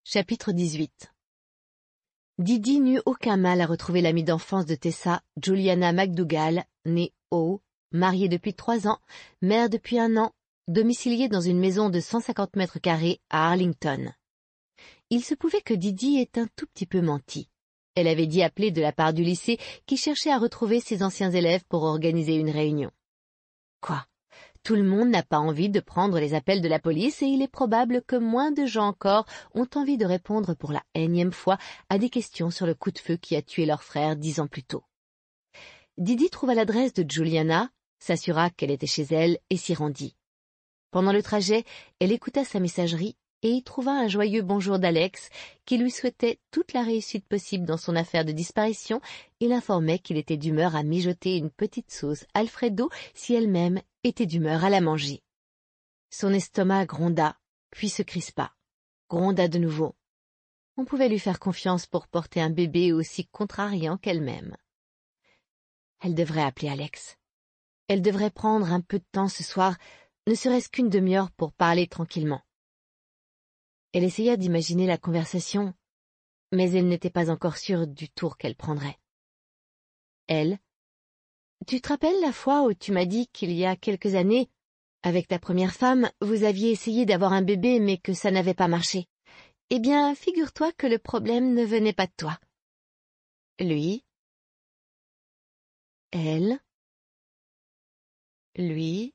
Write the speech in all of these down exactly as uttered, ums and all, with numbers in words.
Chapitre dix-huit. Didi n'eut aucun mal à retrouver l'amie d'enfance de Tessa, Juliana McDougall, née O, mariée depuis trois ans, mère depuis un an, domiciliée dans une maison de cent cinquante mètres carrés à Arlington. Il se pouvait que Didi ait un tout petit peu menti. Elle avait dit appeler de la part du lycée qui cherchait à retrouver ses anciens élèves pour organiser une réunion. Quoi? Tout le monde n'a pas envie de prendre les appels de la police et il est probable que moins de gens encore ont envie de répondre pour la énième fois à des questions sur le coup de feu qui a tué leur frère dix ans plus tôt. Didi trouva l'adresse de Juliana, s'assura qu'elle était chez elle et s'y rendit. Pendant le trajet, elle écouta sa messagerie et y trouva un joyeux bonjour d'Alex qui lui souhaitait toute la réussite possible dans son affaire de disparition et l'informait qu'il était d'humeur à mijoter une petite sauce Alfredo si elle-même était d'humeur à la manger. Son estomac gronda, puis se crispa. Gronda de nouveau. On pouvait lui faire confiance pour porter un bébé aussi contrariant qu'elle-même. Elle devrait appeler Alex. Elle devrait prendre un peu de temps ce soir, ne serait-ce qu'une demi-heure pour parler tranquillement. Elle essaya d'imaginer la conversation, mais elle n'était pas encore sûre du tour qu'elle prendrait. Elle, tu te rappelles la fois où tu m'as dit qu'il y a quelques années, avec ta première femme, vous aviez essayé d'avoir un bébé mais que ça n'avait pas marché. Eh bien, figure-toi que le problème ne venait pas de toi. Lui, elle, lui,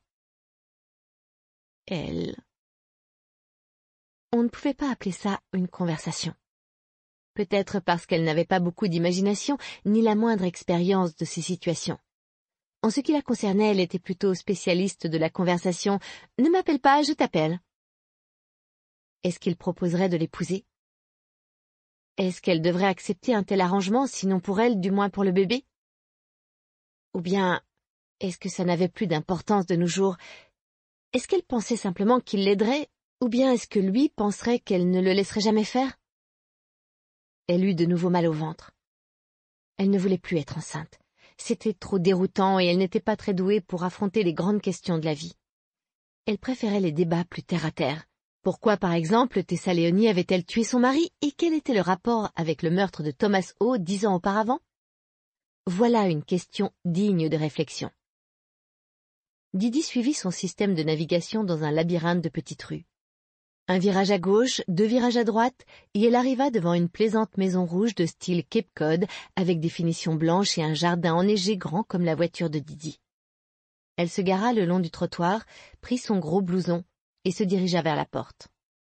elle. On ne pouvait pas appeler ça une conversation. Peut-être parce qu'elle n'avait pas beaucoup d'imagination ni la moindre expérience de ces situations. En ce qui la concernait, elle était plutôt spécialiste de la conversation « Ne m'appelle pas, je t'appelle ». Est-ce qu'il proposerait de l'épouser? Est-ce qu'elle devrait accepter un tel arrangement, sinon pour elle, du moins pour le bébé? Ou bien, est-ce que ça n'avait plus d'importance de nos jours? Est-ce qu'elle pensait simplement qu'il l'aiderait, ou bien est-ce que lui penserait qu'elle ne le laisserait jamais faire? Elle eut de nouveau mal au ventre. Elle ne voulait plus être enceinte. C'était trop déroutant et elle n'était pas très douée pour affronter les grandes questions de la vie. Elle préférait les débats plus terre à terre. Pourquoi, par exemple, Tessa Leoni avait-elle tué son mari et quel était le rapport avec le meurtre de Thomas O dix ans auparavant? Voilà une question digne de réflexion. Didi suivit son système de navigation dans un labyrinthe de petites rues. Un virage à gauche, deux virages à droite, et elle arriva devant une plaisante maison rouge de style Cape Cod, avec des finitions blanches et un jardin enneigé grand comme la voiture de Didi. Elle se gara le long du trottoir, prit son gros blouson et se dirigea vers la porte.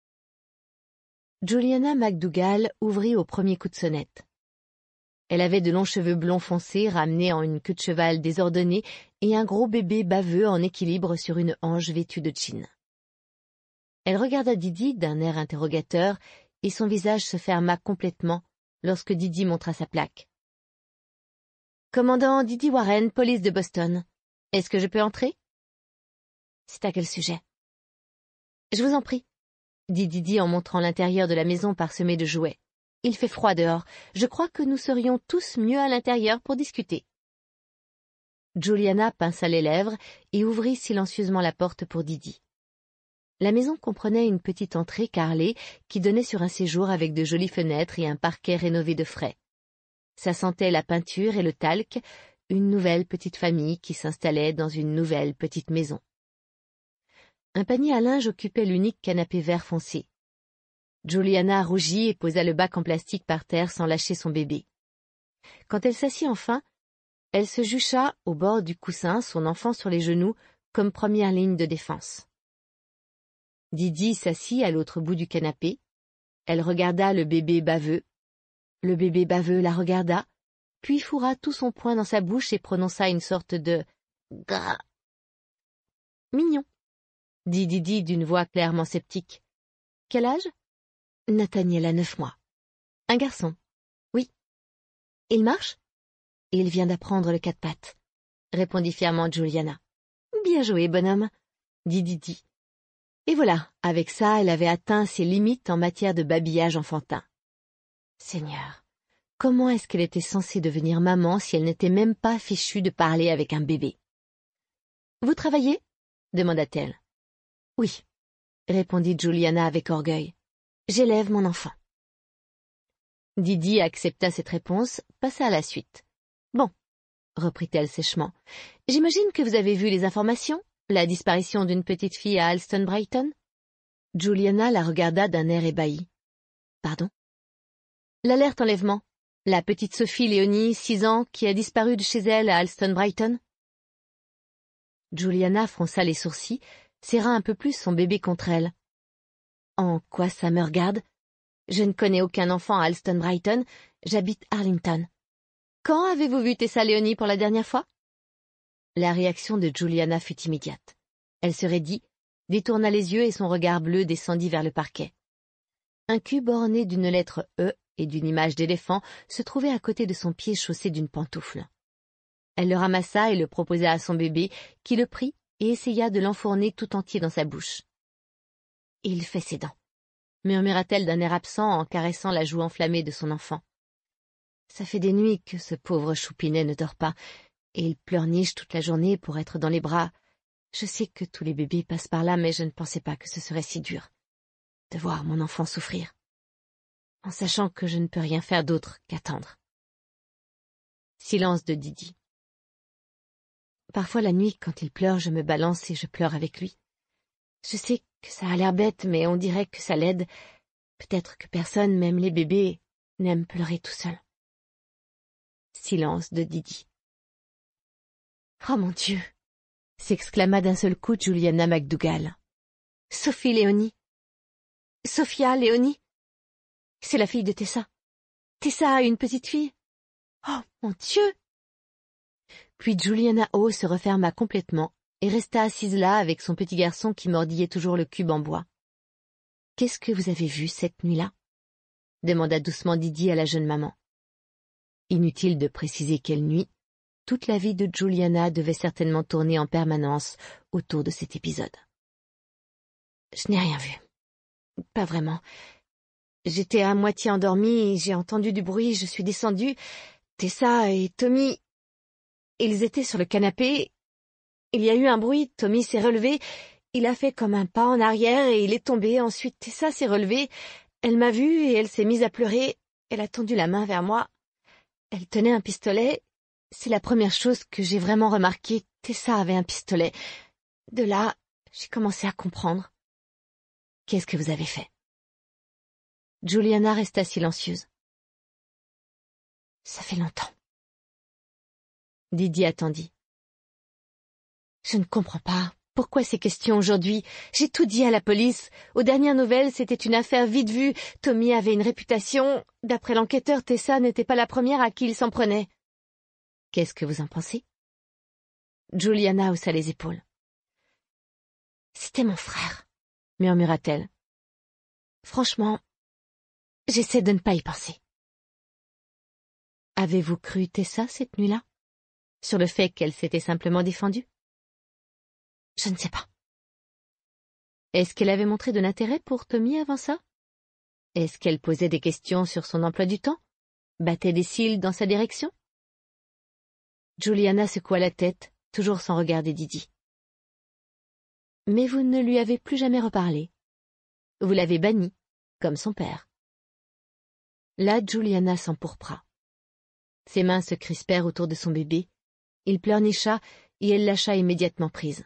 Juliana McDougall ouvrit au premier coup de sonnette. Elle avait de longs cheveux blonds foncés ramenés en une queue de cheval désordonnée et un gros bébé baveux en équilibre sur une hanche vêtue de jean. Elle regarda Didi d'un air interrogateur et son visage se ferma complètement lorsque Didi montra sa plaque. « Commandant Didi Warren, police de Boston. Est-ce que je peux entrer ?»« C'est à quel sujet ?»« Je vous en prie, » dit Didi en montrant l'intérieur de la maison parsemée de jouets. « Il fait froid dehors. Je crois que nous serions tous mieux à l'intérieur pour discuter. » Juliana pinça les lèvres et ouvrit silencieusement la porte pour Didi. La maison comprenait une petite entrée carrelée qui donnait sur un séjour avec de jolies fenêtres et un parquet rénové de frais. Ça sentait la peinture et le talc, une nouvelle petite famille qui s'installait dans une nouvelle petite maison. Un panier à linge occupait l'unique canapé vert foncé. Juliana rougit et posa le bac en plastique par terre sans lâcher son bébé. Quand elle s'assit enfin, elle se jucha au bord du coussin, son enfant sur les genoux, comme première ligne de défense. Didi s'assit à l'autre bout du canapé. Elle regarda le bébé baveux. Le bébé baveux la regarda, puis fourra tout son poing dans sa bouche et prononça une sorte de « gras ». « Mignon », dit Didi d'une voix clairement sceptique. « Quel âge ?»« Nathaniel a neuf mois. »« Un garçon. »« Oui. »« Il marche ?»« Il vient d'apprendre le quatre pattes, » répondit fièrement Juliana. « Bien joué, bonhomme, » dit Didi. Et voilà, avec ça, elle avait atteint ses limites en matière de babillage enfantin. Seigneur, comment est-ce qu'elle était censée devenir maman si elle n'était même pas fichue de parler avec un bébé? « Vous travaillez ?» demanda-t-elle. « Oui, » répondit Juliana avec orgueil. « J'élève mon enfant. » Didi accepta cette réponse, passa à la suite. « Bon, » reprit-elle sèchement, « j'imagine que vous avez vu les informations, la disparition d'une petite fille à Alston Brighton ?» Juliana la regarda d'un air ébahi. « Pardon ?»« L'alerte enlèvement. La petite Sophie Léonie, six ans, qui a disparu de chez elle à Alston Brighton. » Juliana fronça les sourcils, serra un peu plus son bébé contre elle. « En quoi ça me regarde ? Je ne connais aucun enfant à Alston Brighton, j'habite Arlington. Quand avez-vous vu Tessa Léonie pour la dernière fois ?» La réaction de Juliana fut immédiate. Elle se raidit, détourna les yeux et son regard bleu descendit vers le parquet. Un cube orné d'une lettre E et d'une image d'éléphant se trouvait à côté de son pied chaussé d'une pantoufle. Elle le ramassa et le proposa à son bébé, qui le prit et essaya de l'enfourner tout entier dans sa bouche. « Il fait ses dents », murmura-t-elle d'un air absent en caressant la joue enflammée de son enfant. « Ça fait des nuits que ce pauvre choupinet ne dort pas, et il pleurniche toute la journée pour être dans les bras. Je sais que tous les bébés passent par là, mais je ne pensais pas que ce serait si dur, de voir mon enfant souffrir, en sachant que je ne peux rien faire d'autre qu'attendre. » Silence de Didi. Parfois la nuit, quand il pleure, je me balance et je pleure avec lui. Je sais que ça a l'air bête, mais on dirait que ça l'aide. Peut-être que personne, même les bébés, n'aime pleurer tout seul. Silence de Didi. « Oh mon Dieu !» s'exclama d'un seul coup Juliana MacDougall. « Sophie Léonie. Sophia Léonie. C'est la fille de Tessa. Tessa a une petite fille. Oh mon Dieu !» Puis Juliana O se referma complètement et resta assise là avec son petit garçon qui mordillait toujours le cube en bois. « Qu'est-ce que vous avez vu cette nuit-là » demanda doucement Didi à la jeune maman. Inutile de préciser quelle nuit, toute la vie de Juliana devait certainement tourner en permanence autour de cet épisode. « Je n'ai rien vu. Pas vraiment. J'étais à moitié endormie, j'ai entendu du bruit, je suis descendue. Tessa et Tommy, ils étaient sur le canapé. Il y a eu un bruit, Tommy s'est relevé, il a fait comme un pas en arrière et il est tombé. Ensuite Tessa s'est relevée, elle m'a vue et elle s'est mise à pleurer. Elle a tendu la main vers moi. Elle tenait un pistolet. C'est la première chose que j'ai vraiment remarquée. Tessa avait un pistolet. De là, j'ai commencé à comprendre. » « Qu'est-ce que vous avez fait ?» Juliana resta silencieuse. « Ça fait longtemps. » Didi attendit. « Je ne comprends pas. Pourquoi ces questions aujourd'hui? J'ai tout dit à la police. Aux dernières nouvelles, c'était une affaire vite vue. Tommy avait une réputation. D'après l'enquêteur, Tessa n'était pas la première à qui il s'en prenait. » « Qu'est-ce que vous en pensez ?» Juliana haussa les épaules. « C'était mon frère, » murmura-t-elle. « Franchement, j'essaie de ne pas y penser. » « Avez-vous cru Tessa cette nuit-là? Sur le fait qu'elle s'était simplement défendue? » ?»« Je ne sais pas. » « Est-ce qu'elle avait montré de l'intérêt pour Tommy avant ça? Est-ce qu'elle posait des questions sur son emploi du temps? Battait des cils dans sa direction? » Juliana secoua la tête, toujours sans regarder Didi. « Mais vous ne lui avez plus jamais reparlé. Vous l'avez banni, comme son père. » Là, Juliana s'empourpra. Ses mains se crispèrent autour de son bébé, il pleurnicha et elle lâcha immédiatement prise.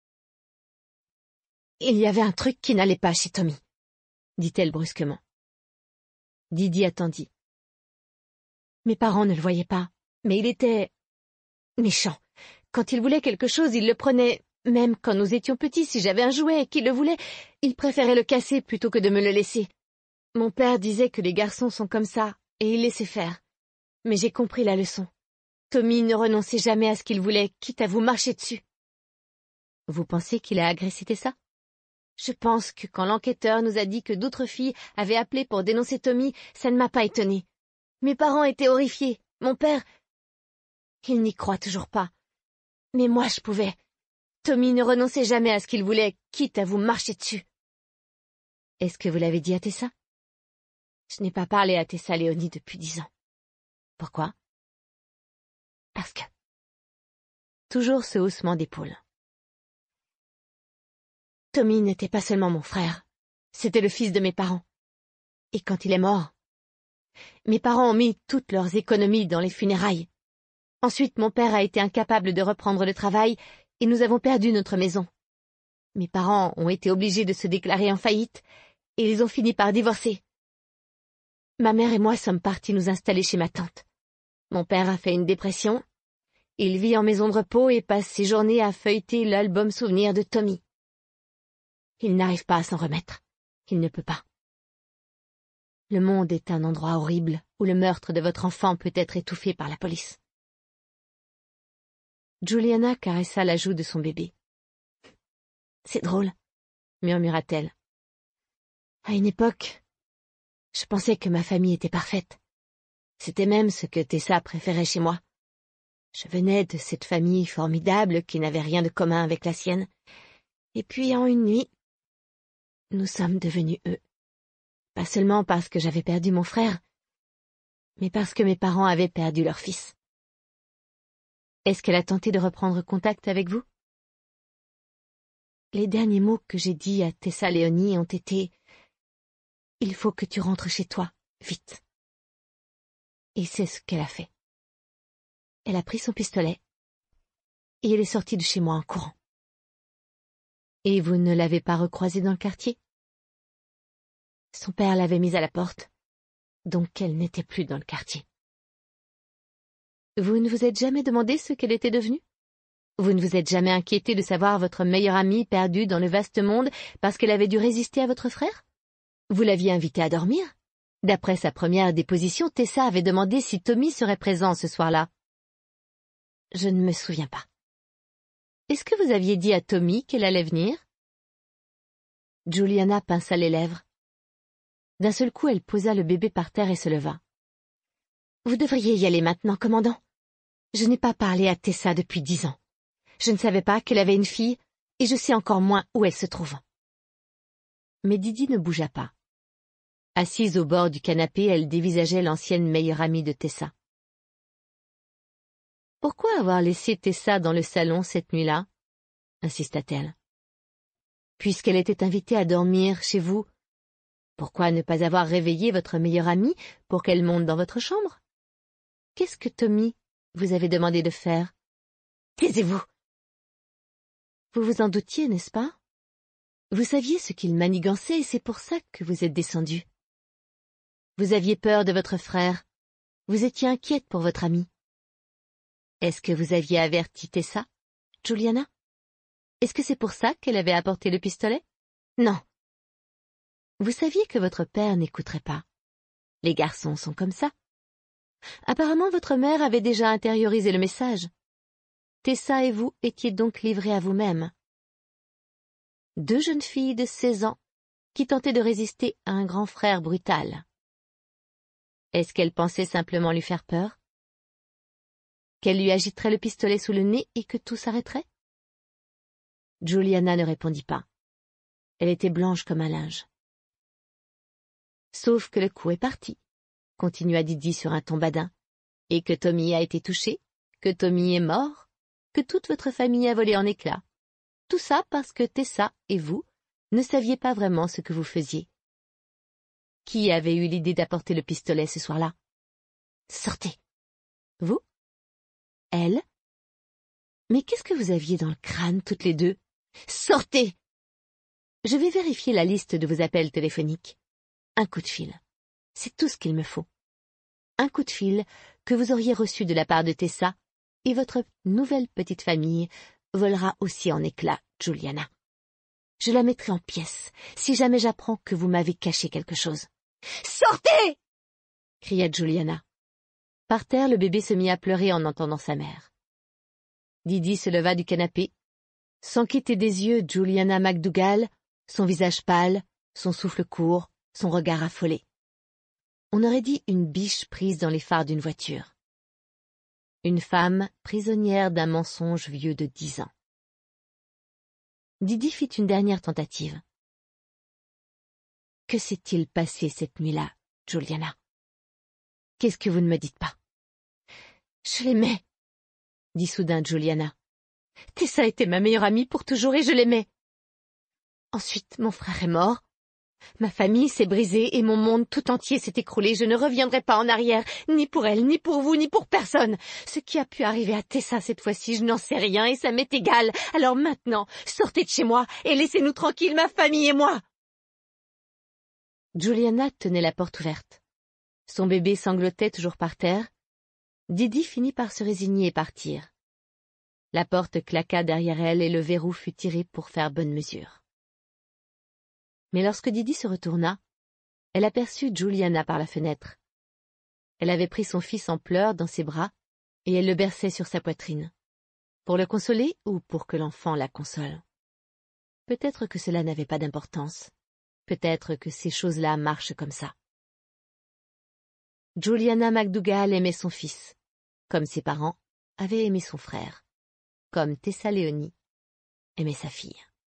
« Il y avait un truc qui n'allait pas chez Tommy, » dit-elle brusquement. Didi attendit. Mes parents ne le voyaient pas, mais il était méchant. Quand il voulait quelque chose, il le prenait. Même quand nous étions petits, si j'avais un jouet et qu'il le voulait, il préférait le casser plutôt que de me le laisser. Mon père disait que les garçons sont comme ça, et il laissait faire. Mais j'ai compris la leçon. Tommy ne renonçait jamais à ce qu'il voulait, quitte à vous marcher dessus. Vous pensez qu'il a agressé Tessa? Je pense que quand l'enquêteur nous a dit que d'autres filles avaient appelé pour dénoncer Tommy, ça ne m'a pas étonnée. Mes parents étaient horrifiés. Mon père... Il n'y croit toujours pas. Mais moi, je pouvais. Tommy ne renonçait jamais à ce qu'il voulait, quitte à vous marcher dessus. Est-ce que vous l'avez dit à Tessa? Je n'ai pas parlé à Tessa Léonie depuis dix ans. Pourquoi? Parce que... Toujours ce haussement d'épaules. Tommy n'était pas seulement mon frère, c'était le fils de mes parents. Et quand il est mort, Mes parents ont mis toutes leurs économies dans les funérailles. Ensuite, mon père a été incapable de reprendre le travail et nous avons perdu notre maison. Mes parents ont été obligés de se déclarer en faillite et ils ont fini par divorcer. Ma mère et moi sommes partis nous installer chez ma tante. Mon père a fait une dépression. Il vit en maison de repos et passe ses journées à feuilleter l'album souvenir de Tommy. Il n'arrive pas à s'en remettre. Il ne peut pas. Le monde est un endroit horrible où le meurtre de votre enfant peut être étouffé par la police. Juliana caressa la joue de son bébé. « C'est drôle, » murmura-t-elle. « À une époque, je pensais que ma famille était parfaite. C'était même ce que Tessa préférait chez moi. Je venais de cette famille formidable qui n'avait rien de commun avec la sienne. Et puis, en une nuit, nous sommes devenus eux. Pas seulement parce que j'avais perdu mon frère, mais parce que mes parents avaient perdu leur fils. » Est-ce qu'elle a tenté de reprendre contact avec vous? Les derniers mots que j'ai dits à Tessa Leoni ont été « Il faut que tu rentres chez toi, vite. » Et c'est ce qu'elle a fait. Elle a pris son pistolet et elle est sortie de chez moi en courant. Et vous ne l'avez pas recroisée dans le quartier? Son père l'avait mise à la porte, donc elle n'était plus dans le quartier. Vous ne vous êtes jamais demandé ce qu'elle était devenue? Vous ne vous êtes jamais inquiété de savoir votre meilleure amie perdue dans le vaste monde parce qu'elle avait dû résister à votre frère? Vous l'aviez invitée à dormir? D'après sa première déposition, Tessa avait demandé si Tommy serait présent ce soir-là. Je ne me souviens pas. Est-ce que vous aviez dit à Tommy qu'elle allait venir? Juliana pinça les lèvres. D'un seul coup, elle posa le bébé par terre et se leva. Vous devriez y aller maintenant, commandant. Je n'ai pas parlé à Tessa depuis dix ans. Je ne savais pas qu'elle avait une fille, et je sais encore moins où elle se trouve. Mais Didi ne bougea pas. Assise au bord du canapé, elle dévisageait l'ancienne meilleure amie de Tessa. « Pourquoi avoir laissé Tessa dans le salon cette nuit-là » insista-t-elle. « Puisqu'elle était invitée à dormir chez vous, pourquoi ne pas avoir réveillé votre meilleure amie pour qu'elle monte dans votre chambre? Qu'est-ce que Tommy vous avait demandé de faire? Taisez-vous! Vous vous en doutiez, n'est-ce pas? Vous saviez ce qu'il manigançait et c'est pour ça que vous êtes descendu. Vous aviez peur de votre frère. Vous étiez inquiète pour votre amie. Est-ce que vous aviez averti Tessa, Juliana? Est-ce que c'est pour ça qu'elle avait apporté le pistolet? Non. Vous saviez que votre père n'écouterait pas. Les garçons sont comme ça. Apparemment, votre mère avait déjà intériorisé le message. Tessa et vous étiez donc livrés à vous-même. Deux jeunes filles de seize ans qui tentaient de résister à un grand frère brutal. Est-ce qu'elle pensait simplement lui faire peur? Qu'elle lui agiterait le pistolet sous le nez et que tout s'arrêterait? Juliana ne répondit pas. Elle était blanche comme un linge. Sauf que le coup est parti, continua Didi sur un ton badin, et que Tommy a été touché, que Tommy est mort, que toute votre famille a volé en éclats. Tout ça parce que Tessa et vous ne saviez pas vraiment ce que vous faisiez. Qui avait eu l'idée d'apporter le pistolet ce soir-là? Sortez. Vous? Elle? Mais qu'est-ce que vous aviez dans le crâne toutes les deux? Sortez! Je vais vérifier la liste de vos appels téléphoniques. Un coup de fil. C'est tout ce qu'il me faut. Un coup de fil que vous auriez reçu de la part de Tessa, et votre nouvelle petite famille volera aussi en éclats, Juliana. Je la mettrai en pièces si jamais j'apprends que vous m'avez caché quelque chose. « Sortez !» cria Juliana. Par terre, le bébé se mit à pleurer en entendant sa mère. Didi se leva du canapé, sans quitter des yeux Juliana MacDougall, son visage pâle, son souffle court, son regard affolé. On aurait dit une biche prise dans les phares d'une voiture. Une femme prisonnière d'un mensonge vieux de dix ans. Didi fit une dernière tentative. Que s'est-il passé cette nuit-là, Juliana? Qu'est-ce que vous ne me dites pas? Je l'aimais, dit soudain Juliana. Tessa était ma meilleure amie pour toujours et je l'aimais. Ensuite, mon frère est mort, Ma famille s'est brisée et mon monde tout entier s'est écroulé. Je ne reviendrai pas en arrière, ni pour elle, ni pour vous, ni pour personne. Ce qui a pu arriver à Tessa cette fois-ci, je n'en sais rien et ça m'est égal. Alors maintenant, sortez de chez moi et laissez-nous tranquilles, ma famille et moi. Juliana tenait la porte ouverte. Son bébé sanglotait toujours par terre. Didi finit par se résigner et partir. La porte claqua derrière elle et le verrou fut tiré pour faire bonne mesure. Mais lorsque Didi se retourna, elle aperçut Juliana par la fenêtre. Elle avait pris son fils en pleurs dans ses bras et elle le berçait sur sa poitrine. Pour le consoler ou pour que l'enfant la console? Peut-être que cela n'avait pas d'importance. Peut-être que ces choses-là marchent comme ça. Juliana McDougall aimait son fils, comme ses parents avaient aimé son frère, comme Tessa Leoni aimait sa fille.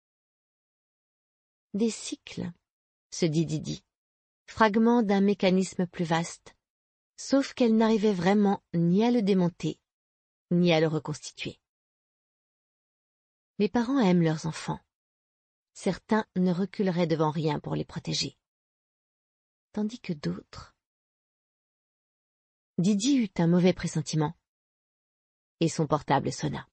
Des cycles, se dit Didi, fragments d'un mécanisme plus vaste, sauf qu'elle n'arrivait vraiment ni à le démonter, ni à le reconstituer. Les parents aiment leurs enfants. Certains ne reculeraient devant rien pour les protéger, tandis que d'autres... Didi eut un mauvais pressentiment, et son portable sonna.